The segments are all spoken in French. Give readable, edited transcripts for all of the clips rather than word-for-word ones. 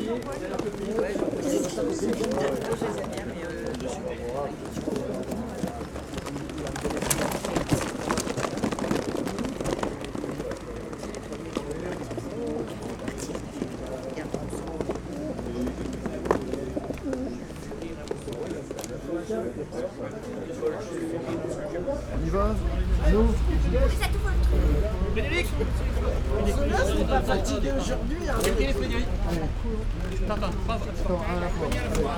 On y va? Nous? Bénédicte, C'est pas fatigué aujourd'hui. mettez les Frédéric. Attends, Attends, un à la fois.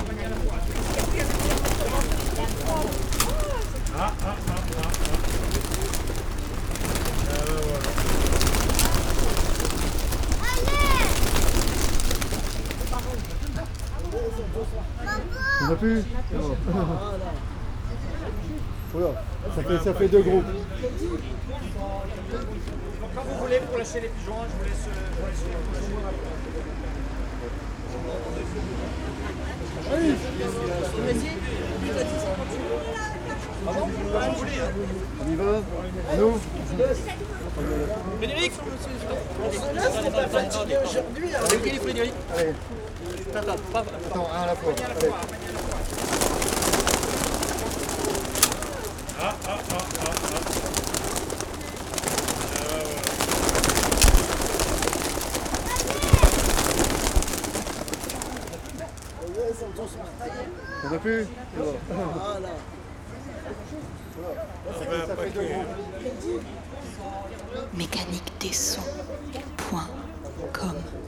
On a plus? C'est bon. Voilà, ça fait deux groupes. Quand vous voulez, pour lâcher les pigeons, je vous laisse. On y va? Nous? Bénédicte, C'est pas fatigué aujourd'hui. mettez les Frédéric. Allez, Attends, un à la fois. Allez. On a plus? C'est bon. Voilà. Ça fait deux groupes. mécaniquedessons.com